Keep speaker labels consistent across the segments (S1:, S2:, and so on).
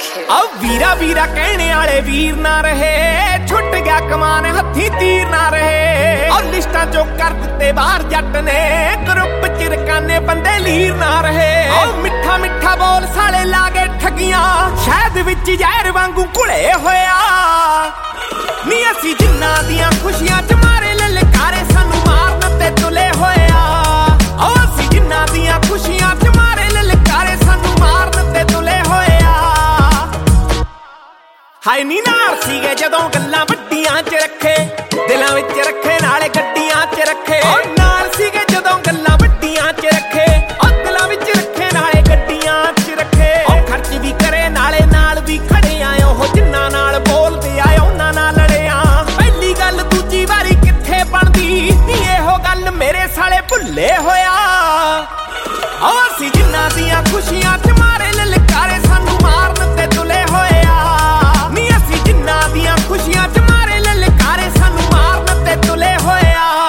S1: ਆ ਵੀਰਾ ਵੀਰਾ ਕਹਿਣੇ ਵਾਲੇ ਵੀਰ ਨਾ ਰਹੇ, ਛੁੱਟ ਗਿਆ ਕਮਾਨ ਹੱਥੀ ਤੀਰ ਨਾ ਰਹੇ। ਆ ਲਿਸਟਾਂ ਚੋਂ ਕਰ ਦਿੱਤੇ ਬਾਹਰ ਜੱਟ ਨੇ, ਗਰੁੱਪ ਚ ਰਕਾਨੇ ਬੰਦੇ ਲੀਰ ਨਾ ਰਹੇ। ਆ ਮਿੱਠਾ ਮਿੱਠਾ ਬੋਲ ਸਾਲੇ ਲਾਗੇ ਠੱਗੀਆਂ, ਸ਼ਹਿਦ ਵਿੱਚ ਜ਼ਹਿਰ ਵਾਂਗੂ ਘੁਲੇ ਹੋਇਆ। ਨੀ ਅਸੀਂ ਜਿੰਨਾਂ ਦੀਆਂ ਖੁਸ਼ੀਆਂ ਚ ਮਾਰੇ ਲਲਕਾਰੇ, ਸਾਨੂੰ ਮਾਰਨ ਤੇ ਤੁਲੇ ਹੋਇਆ। ਆ ਅਸੀਂ ਜਿੰਨਾਂ ਦੀਆਂ ਖੁਸ਼ੀਆਂ ਚ ਮਾਰੇ ਲਲਕਾਰੇ, ਸਾਨੂੰ ਮਾਰਨ ਤੇ ਤੁਲੇ ਹੋਇਆ। ਹਾਏ ਨੀ ਨਾਲ ਸੀਗੇ ਜਦੋਂ ਗੱਲਾਂ ਵੱਡੀਆਂ ਚ ਰੱਖੇ, ਦਿਲਾਂ ਵਿੱਚ ਰੱਖੇ ਨਾਲੇ ਗੱਡੀਆਂ ਚ ਰੱਖੇ। ਉਹ ਨਾਲ ਸੀਗੇ ਜਦੋਂ ਗੱਲਾਂ ਵੱਡੀਆਂ ਚ ਰੱਖੇ, ਉਹ ਦਿਲਾਂ ਵਿੱਚ ਰੱਖੇ ਨਾਲੇ ਗੱਡੀਆਂ ਚ ਰੱਖੇ। ਉਹ ਖਰਚ ਵੀ ਕਰੇ ਨਾਲੇ ਨਾਲ ਵੀ ਖੜੇ ਆ, ਉਹ ਜਿੰਨਾਂ ਨਾਲ ਬੋਲਦੇ ਆ ਉਹਨਾਂ ਨਾਲ ਲੜੇ ਆ। ਪਹਿਲੀ ਗੱਲ ਦੂਜੀ ਵਾਰੀ ਕਿੱਥੇ ਬਣਦੀ, ਨੀ ਇਹੋ ਗੱਲ ਮੇਰੇ ਸਾਲੇ ਭੁੱਲੇ ਹੋਇਆ। ਉਹ ਅਸੀਂ ਜਿੰਨਾਂ ਦੀਆਂ ਖੁਸ਼ੀਆਂ ਚ ਮਾਰੇ ਲਲਕਾਰੇ, ਸਾਨੂੰ ਮਾਰਨ ਤੇ ਤੁਲੇ ਹੋਇਆ। ਨੀ ਅਸੀਂ ਜਿੰਨਾਂ ਦੀਆਂ ਖੁਸ਼ੀਆਂ ਚ ਮਾਰੇ ਲਲਕਾਰੇ, ਸਾਨੂੰ ਮਾਰਨ ਤੇ ਤੁਲੇ ਹੋਇਆ।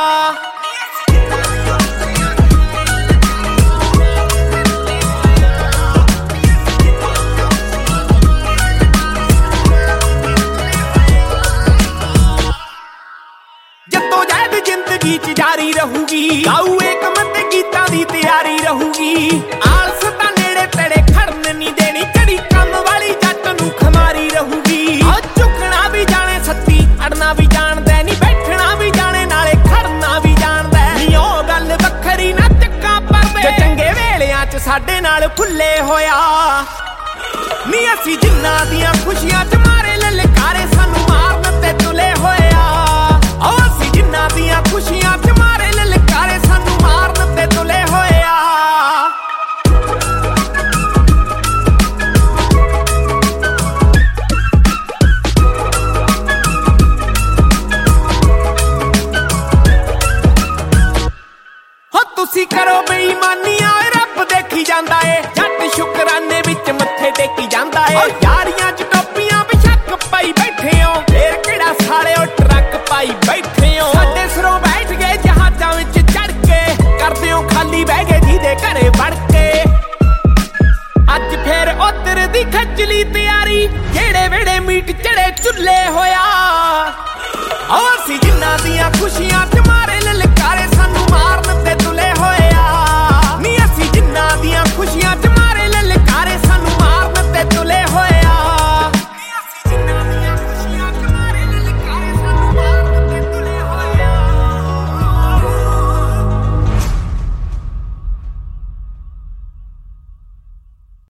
S1: ਜੱਤੋ ਜਹਿਦ ਜ਼ਿੰਦਗੀ ਚ ਜਾਰੀ ਰਹੂਗੀ, ਗਾਊ ਏਕਮਤ ਗੀਤਾਂ ਦੀ ਤਿਆਰੀ ਰਹੂਗੀ। ਆਲਸ ਤਾਂ ਨੇੜੇ ਤੇੜੇ ਖੜਨ ਨਹੀਂ ਦੇਣੀ, ਚੜੀ ਕੰਮ ਵਾਲੀ ਜੱਟ ਨੂੰ ਖਮਾਰੀ ਰਹੂਗੀ। ਆ ਝੁਕਣਾ ਵੀ ਜਾਣੇ ਸੱਤੀ, ਅੜਨਾ ਵੀ ਜਾਣਦਾ ਨੀ, ਬੈਠਣਾ ਵੀ ਜਾਣੇ ਨਾਲੇ ਖੜਨਾ ਵੀ ਜਾਣਦਾ ਨੀ। ਉਹ ਗੱਲ ਵੱਖਰੀ ਨਾ ਚੱਕਾਂ ਪਰਦੇ, ਜੇ ਚੰਗੇ ਵੇਲਿਆਂ ਚ ਸਾਡੇ ਨਾਲ ਫੁੱਲੇ ਹੋਇਆ। ਨੀ ਅਸੀਂ ਜਿੰਨਾਂ ਦੀਆਂ ਖੁਸ਼ੀਆਂ ਚ ਮਾਰੇ ਲਲਕਾਰੇ, ਸਾਨੂੰ ਮਾਰਨ ਤੇ ਤੁਲੇ ਹੋਇਆ। ਉਹ ਅਸੀਂ ਜਿੰਨਾਂ ਦੀਆਂ ਖੁਸ਼ੀਆਂ ਚ ਮਾਰੇ ਲਲਕਾਰੇ, ਸਾਨੂੰ ਮਾਰਨ ਤੇ ਤੁਲੇ ਹੋਇਆ। ਹੋ ਤੁਸੀਂ ਕਰੋ ਬੇਈਮਾਨੀਆਂ, ਰੱਬ ਦੇਖੀ ਜਾਂਦਾ ਏ, ਜੱਟ ਸ਼ੁਕਰਾਨੇ ਵਿੱਚ ਮੱਥੇ ਟੇਕੀ ਜਾਂਦਾ ਏ।